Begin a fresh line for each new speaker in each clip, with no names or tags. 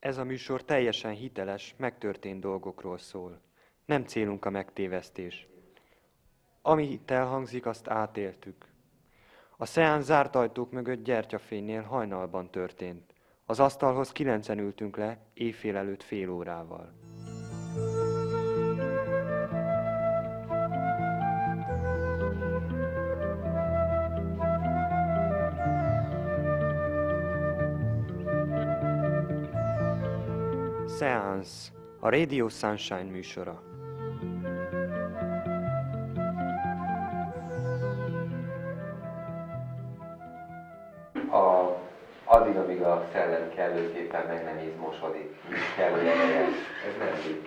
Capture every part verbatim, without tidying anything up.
Ez a műsor teljesen hiteles, megtörtént dolgokról szól. Nem célunk a megtévesztés. Ami itt elhangzik, azt átéltük. A szeánsz zárt ajtók mögött gyertyafénynél hajnalban történt. Az asztalhoz kilencen ültünk le, éjfél előtt fél órával. Szeánsz, a Radio Sunshine műsora.
A, addig, amíg a szellem kellőképpen meg nem izmosodik, kellő ereje, ez nem vicc.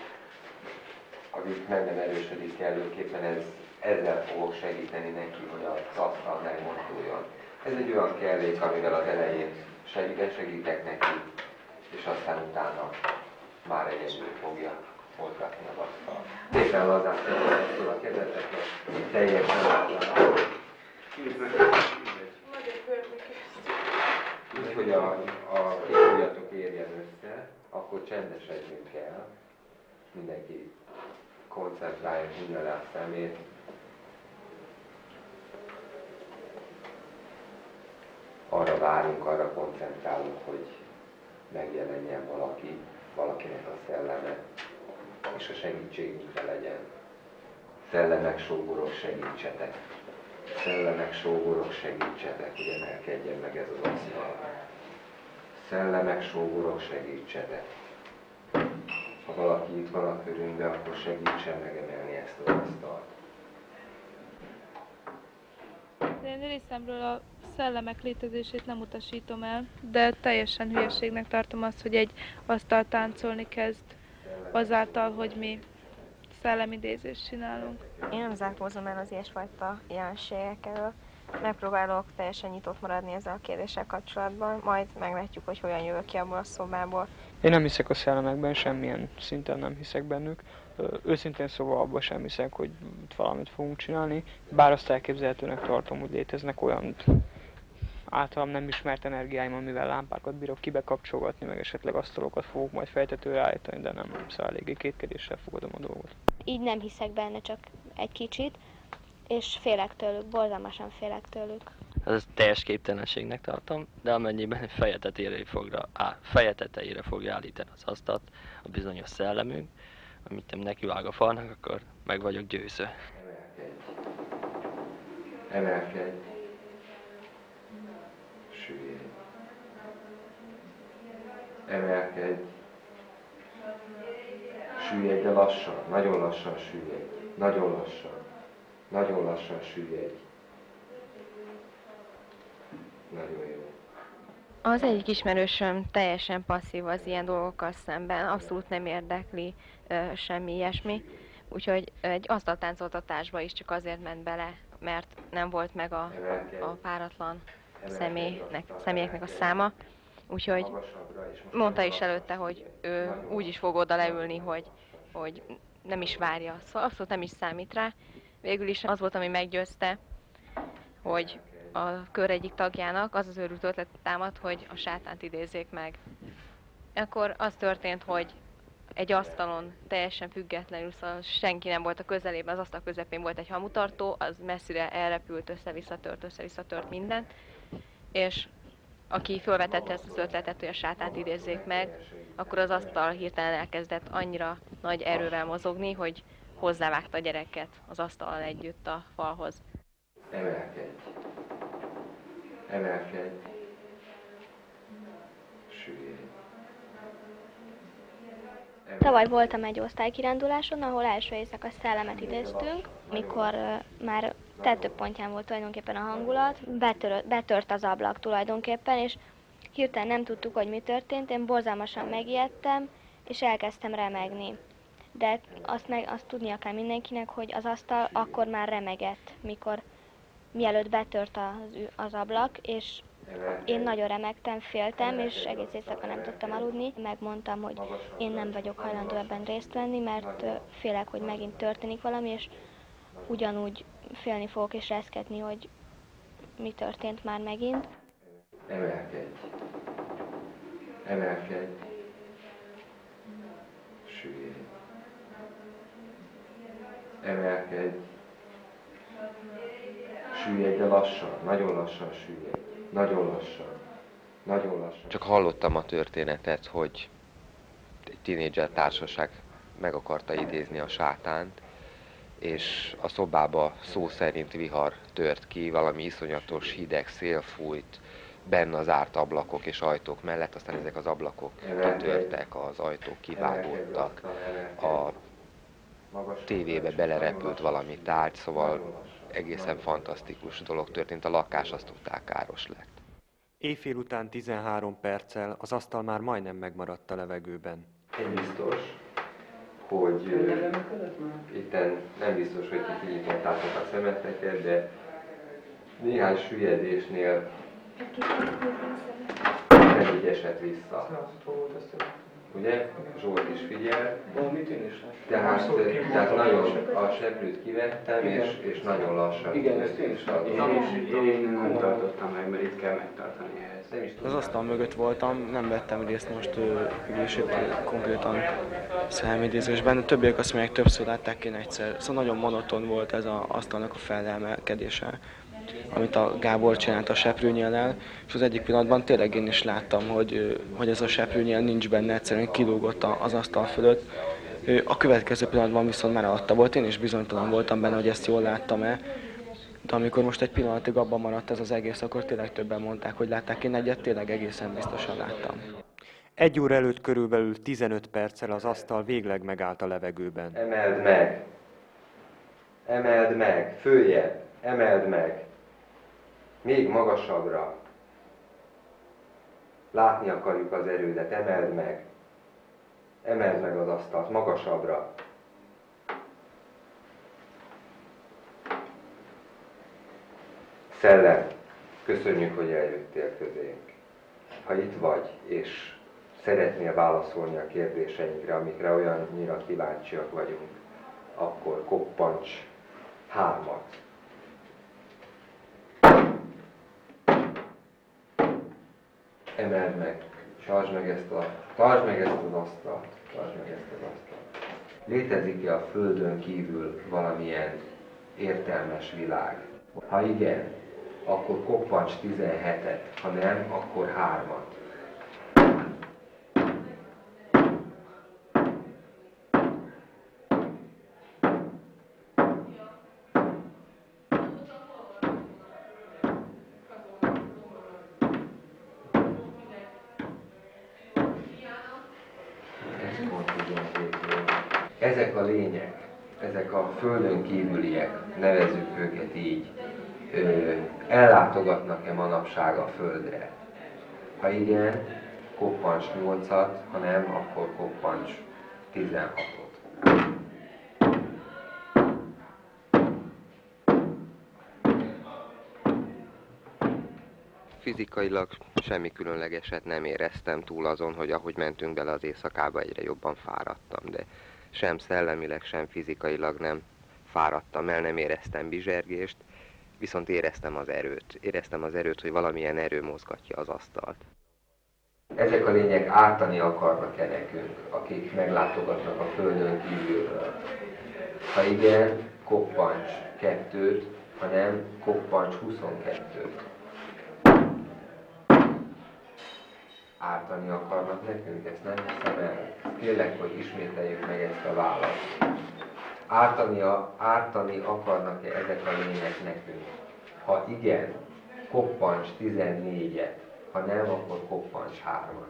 Amíg meg nem erősödik kellőképpen, ez, ezzel fogok segíteni neki, hogy az asztal megmozduljon. Ez egy olyan kellék, amivel az elején segítek, segítek neki, és aztán utána már egyedül fogja mozgatni az asztal. Szépen lazán szépen a kezeteket, teljesen lazán. Úgy, hogy a, a két ujjatok érjen össze, akkor csendesedjünk el. Mindenki koncentrálja minden a szemét. Arra várunk, arra koncentrálunk, hogy megjelenjen valaki, valakinek a szelleme, és a segítségünkre legyen. Szellemek, sógorok, segítsetek! Szellemek, sógorok, segítsetek, hogy emelkedjen meg ez az asztal. Szellemek, sógorok, segítsetek! Ha valaki itt van a körünkben, akkor segítsen megemelni ezt az asztalt.
Én részemről a szellemek létezését nem utasítom el, de teljesen hülyeségnek tartom azt, hogy egy asztal táncolni kezd azáltal, hogy mi szellemidézést csinálunk.
Én nem zárkózom el az ilyesfajta jelenségek elől. Megpróbálok teljesen nyitott maradni ezzel a kérdéssel kapcsolatban, majd meglátjuk, hogy hogyan jövök ki abból a szobából.
Én nem hiszek a szellemekben, semmilyen szinten nem hiszek bennük. Őszintén szóval abban sem hiszek, hogy valamit fogunk csinálni, bár azt elképzelhetőnek tartom, hogy léteznek olyan általam nem ismert energiáim, amivel lámpákat bírok kibekapcsolgatni, meg esetleg asztalokat fogok majd fejtetőre állítani, de nem, szóval eléggé kétkedéssel fogadom a dolgot.
Így nem hiszek benne, csak egy kicsit, és félek tőlük, borzalmasan félek tőlük.
Ez teljes képtelenségnek tartom, de amennyiben feje tetejére, fogra, á, feje tetejére fogja állítani az asztalt a bizonyos szellemünk, amit nem nekivág a falnak, akkor meg vagyok győzve.
Emelkedj! Emelkedj! Süllyedj! Emelkedj! Süllyedj, de lassan, nagyon lassan süllyedj, nagyon lassan, nagyon lassan süllyedj. Nagyon jó.
Az egyik ismerősöm teljesen passzív az ilyen dolgokkal szemben, abszolút nem érdekli ö, semmi ilyesmi, úgyhogy egy asztaltáncoltatásba is csak azért ment bele, mert nem volt meg a, a páratlan személynek, személyeknek a száma, úgyhogy mondta is előtte, hogy ő úgy is fog oda leülni, hogy, hogy nem is várja, szóval abszolút nem is számít rá. Végül is az volt, ami meggyőzte, hogy a kör egyik tagjának az az őrült ötlet támad, hogy a sátánt idézzék meg. Akkor az történt, hogy egy asztalon teljesen függetlenül, szóval senki nem volt a közelében, az asztal közepén volt egy hamutartó, az messzire elrepült, össze-vissza tört, össze-vissza tört mindent, és aki felvetette ezt az ötletet, hogy a sátánt idézzék meg, akkor az asztal hirtelen elkezdett annyira nagy erővel mozogni, hogy hozzávágta a gyereket az asztallal együtt a falhoz.
Emelkedj! Emelkedj! Süllyedj!
Tavaly voltam egy osztálykiránduláson, ahol első éjszaka szellemet idéztünk, mikor uh, már tetőpontján volt tulajdonképpen a hangulat, betörött, betört az ablak tulajdonképpen, és hirtelen nem tudtuk, hogy mi történt, én borzalmasan megijedtem, és elkezdtem remegni. De azt, meg, azt tudnia kell mindenkinek, hogy az asztal akkor már remegett, mikor mielőtt betört az, az ablak, és én nagyon remegtem, féltem, és egész éjszaka nem tudtam aludni. Megmondtam, hogy én nem vagyok hajlandó ebben részt venni, mert félek, hogy megint történik valami, és ugyanúgy félni fogok és reszketni, hogy mi történt már megint.
Emelkedj! Emelkedj! emelkedj, süllyedj, de lassan, nagyon lassan süllyedj, nagyon lassan, nagyon lassan. Csak hallottam a történetet, hogy egy tínédzser társaság meg akarta idézni a sátánt, és a szobába szó szerint vihar tört ki, valami iszonyatos hideg szél fújt benne az zárt ablakok és ajtók mellett, aztán ezek az ablakok kitörtek, az ajtók kivágódtak, a tévébe belerepült valami tárgy, szóval egészen fantasztikus dolog történt, a lakás azt tudták káros lett.
Éjfél után tizenhárom perccel az asztal már majdnem megmaradt a levegőben.
Én biztos, hogy uh, itten nem biztos, hogy ti kinyitottátok a szemeteket, de néhány süllyedésnél nem így esett vissza. Ugye? Zsolt is figyel. Tehát, tehát nagyon a seprűt kivettem, és, és nagyon lassan.
Igen, ezt én is én, én nem tartottam meg, mert itt kell megtartani ehhez.
Az asztal mögött voltam, nem vettem részt most is konkrétan szemidézésben, a többiek azt mondják, többször látták, én egyszer. Szóval nagyon monoton volt ez az asztalnak a felemelkedése, amit a Gábor csinált a seprűnyellel, és az egyik pillanatban tényleg én is láttam, hogy, hogy ez a seprűnyel nincs benne, egyszerűen kilógott az asztal fölött. A következő pillanatban viszont már alatta volt, én is bizonytalan voltam benne, hogy ezt jól láttam-e, de amikor most egy pillanatig abban maradt ez az egész, akkor tényleg többen mondták, hogy látták, én egyet tényleg egészen biztosan láttam.
Egy óra előtt körülbelül tizenöt perccel az asztal végleg megállt a levegőben.
Emeld meg! Emeld meg! Följebb! Emeld meg! Még magasabbra. Látni akarjuk az erődet, emeld meg. Emeld meg az asztalt, magasabbra. Szellem, köszönjük, hogy eljöttél közénk. Ha itt vagy, és szeretnél válaszolni a kérdéseinkre, amikre olyannyira kíváncsiak vagyunk, akkor koppancs hármat. Emeld meg, tartsd meg ezt a, tartsd meg ezt az asztalt, tartsd meg ezt az asztalt. Létezik-e a Földön kívül valamilyen értelmes világ? Ha igen, akkor koppancs tizenhetet, ha nem, akkor hármat. Ezek a lények, ezek a földön kívüliek, nevezzük őket így, ö, ellátogatnak-e manapság a Földre? Ha igen, koppancs nyolcat, ha nem, akkor koppancs tizenhatot. Fizikailag semmi különlegeset nem éreztem, túl azon, hogy ahogy mentünk bele az éjszakába, egyre jobban fáradtam, de sem szellemileg, sem fizikailag nem fáradtam el, nem éreztem bizsergést, viszont éreztem az erőt. Éreztem az erőt, hogy valamilyen erő mozgatja az asztalt. Ezek a lények ártani akarnak-e nekünk, akik meglátogatnak a Földön kívülről? Ha igen, koppancs kettőt, ha nem, koppancs huszonkettőt. Ártani akarnak nekünk, ezt nem hiszem el. Kérlek, hogy ismételjük meg ezt a választ. Ártani, a, ártani akarnak-e ezek a lények nekünk? Ha igen, koppancs tizennégyet, ha nem, akkor koppancs hármat.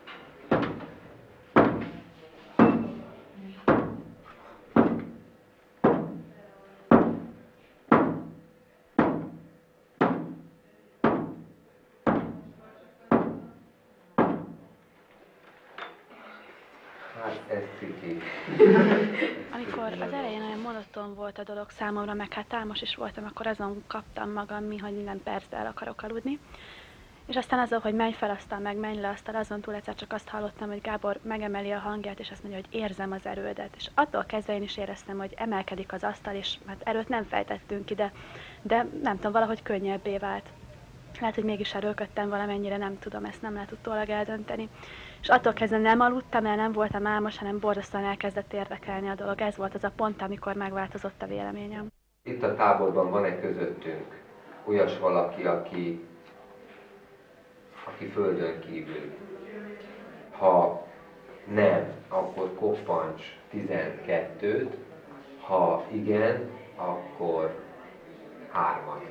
Ez ciki.
Amikor az elején olyan monoton volt a dolog számomra, meg hát álmos is voltam, akkor azon kaptam magam mi, hogy minden percben el akarok aludni. És aztán azon, hogy menj fel, aztán meg menj le, aztán azon túl egyszer csak azt hallottam, hogy Gábor megemeli a hangját, és azt mondja, hogy érzem az erődet. És attól kezdve én is éreztem, hogy emelkedik az asztal, és hát erőt nem fejtettünk ki, de, de nem tudom, valahogy könnyebbé vált. lehet, hogy mégis erőlködtem valamennyire, nem tudom, ezt nem lehet utólag eldönteni. És attól kezdve nem aludtam el, nem voltam álmos, hanem borzasztóan elkezdett érdekelni a dolog. Ez volt az a pont, amikor megváltozott a véleményem.
Itt a táborban van-e közöttünk olyas valaki, aki, aki földön kívül? Ha nem, akkor koppancs tizenkettőt, ha igen, akkor hármat.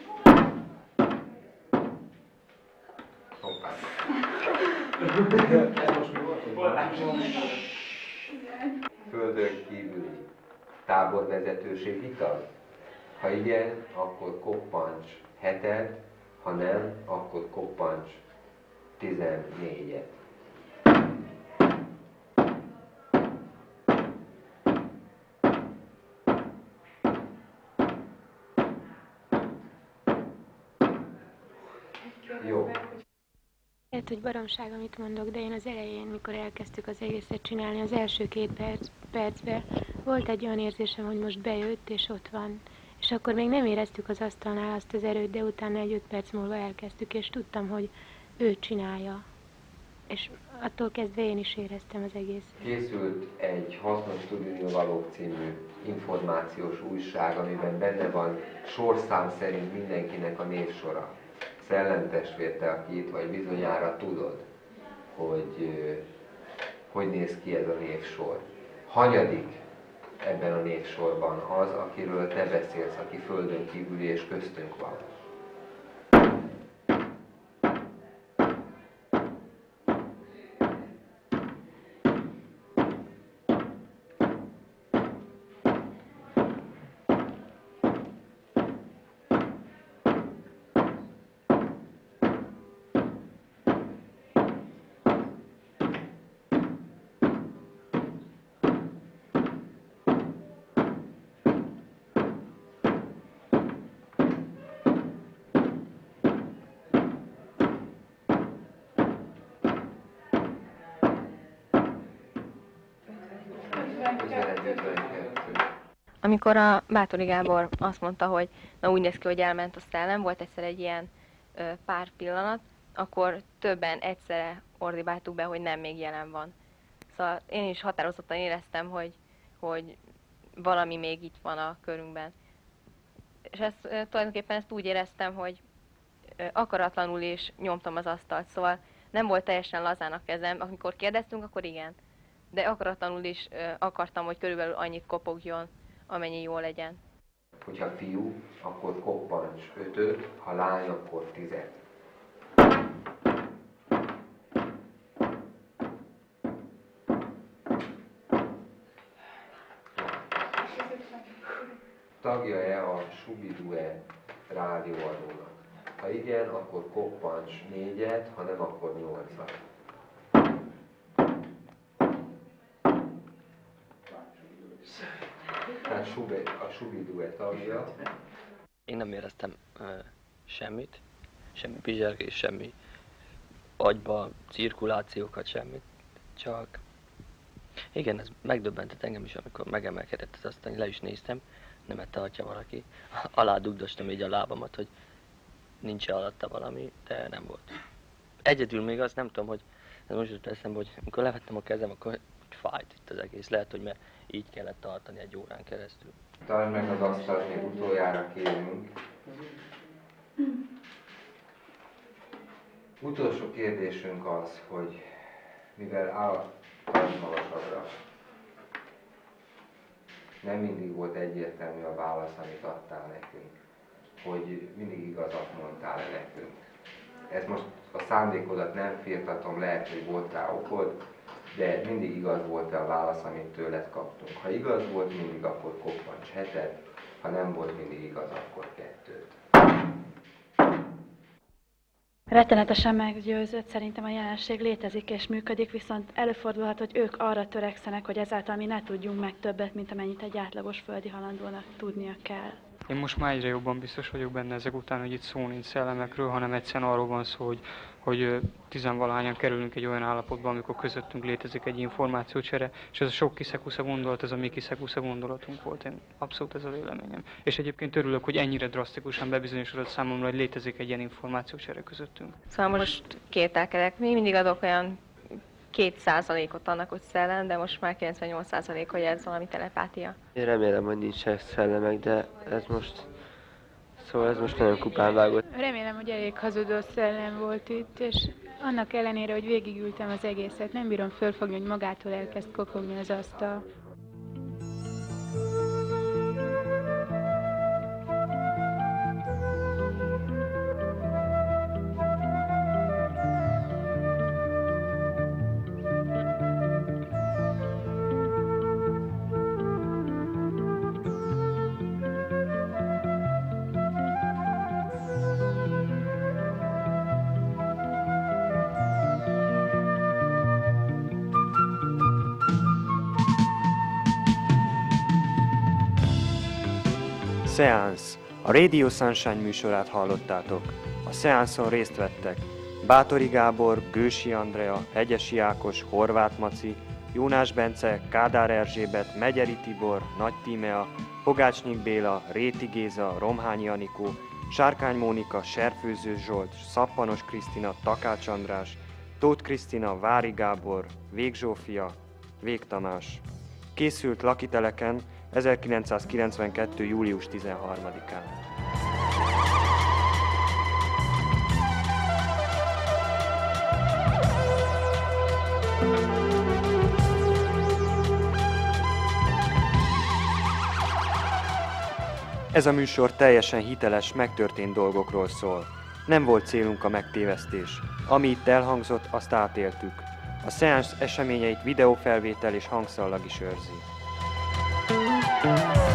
Hoppá. Földön kívüli táborvezetőség ital? Ha igen, akkor koppancs hetet, ha nem, akkor koppancs tizennégyet. Jó.
Lehet, hogy baromság, amit mondok, de én az elején, mikor elkezdtük az egészet csinálni, az első két perc, percben volt egy olyan érzésem, hogy most bejött és ott van. És akkor még nem éreztük az asztalnál azt az erőt, de utána egy öt perc múlva elkezdtük, és tudtam, hogy ő csinálja. És attól kezdve én is éreztem az egészet.
Készült egy Hasznos Tudnivalók című információs újság, amiben benne van sorszám szerint mindenkinek a névsora. Szellemtestvért, te, aki itt vagy, bizonyára tudod, hogy hogy néz ki ez a névsor. Hanyadik ebben a névsorban az, akiről te beszélsz, aki földön kívüli és köztünk van?
Amikor a Báthori Gábor azt mondta, hogy na úgy néz ki, hogy elment a szellem, volt egyszer egy ilyen ö, pár pillanat, akkor többen egyszerre ordibáltuk be, hogy nem, még jelen van. Szóval én is határozottan éreztem, hogy, hogy valami még itt van a körünkben. És ezt, ö, tulajdonképpen ezt úgy éreztem, hogy ö, akaratlanul is nyomtam az asztalt, szóval nem volt teljesen lazán a kezem. Amikor kérdeztünk, akkor igen. De akaratlanul is ö, akartam, hogy körülbelül annyit kopogjon, amennyi jó legyen.
Hogyha fiú, akkor koppancs ötöt, ha lány, akkor tizet. Tagja-e a Subidue rádióadónak? Ha igen, akkor koppancs négyet, ha nem, akkor nyolcat. Tehát a Subidue tagja.
Én nem éreztem uh, semmit, semmi bizsergés, semmi agyba cirkulációkat, semmit, csak igen, ez megdöbbentett engem is, amikor megemelkedett az asztal, le is néztem, nem tartja valaki. Alá dugdostam így a lábamat, hogy nincs alatta valami, de nem volt. Egyedül még azt nem tudom, hogy ez most jut eszembe, hogy amikor levettem a kezem, akkor fájt itt az egész. Lehet, hogy mert így kellett tartani egy órán keresztül.
Talán meg az asztalt még utoljára kérünk. Utolsó kérdésünk az, hogy mivel álltam magasabbra, nem mindig volt egyértelmű a válasz, amit adtál nekünk, hogy mindig igazat mondtál nekünk. Ez most a szándékodat nem firtatom, lehet, hogy volt rá okod, de mindig igaz volt-e a válasz, amit tőled kaptunk. Ha igaz volt mindig, akkor koppancs hetet, ha nem volt mindig igaz, akkor kettőt.
Rettenetesen meggyőzött, szerintem a jelenség létezik és működik, viszont előfordulhat, hogy ők arra törekszenek, hogy ezáltal mi ne tudjunk meg többet, mint amennyit egy átlagos földi halandónak tudnia kell.
Én most már egyre jobban biztos vagyok benne ezek után, hogy itt szó nincs szellemekről, hanem egyszerűen arról van szó, hogy, hogy tizenvalahányan kerülünk egy olyan állapotba, amikor közöttünk létezik egy információcsere, és ez a sok kiszekusza gondolat, ez a mi kiszekusza gondolatunk volt. Én abszolút ez a véleményem. És egyébként örülök, hogy ennyire drasztikusan bebizonyosodott számomra, hogy létezik egy ilyen információcsere közöttünk.
Szóval most kételkedek, még mindig adok olyan két százalékot annak, hogy szellem, de most már kilencvennyolc százalék, hogy ez valami telepátia.
Én remélem, hogy nincsenek szellemek, de ez most... Szóval ez most nagyon kupán vágott.
Remélem, hogy elég hazudó szellem volt itt, és annak ellenére, hogy végigültem az egészet, nem bírom fölfogni, hogy magától elkezd kopogni az asztal.
Szeánsz. A Radio Sunshine műsorát hallottátok. A szeánszon részt vettek Bátori Gábor, Gősi Andrea, Hegyesi Ákos, Horváth Maci, Jónás Bence, Kádár Erzsébet, Megyeri Tibor, Nagy Tímea, Pogácsnyik Béla, Réti Géza, Romhányi Anikó, Sárkány Mónika, Serfőző Zsolt, Szappanos Krisztina, Takács András, Tóth Krisztina, Vári Gábor, Vég Zsófia, Vég Tamás. Készült Lakiteleken ezerkilencszázkilencvenkettő. július tizenharmadikán. Ez a műsor teljesen hiteles, megtörtént dolgokról szól. Nem volt célunk a megtévesztés. Ami itt elhangzott, azt átéltük. A szeánsz eseményeit videófelvétel és hangszallag is őrzi. Thank you.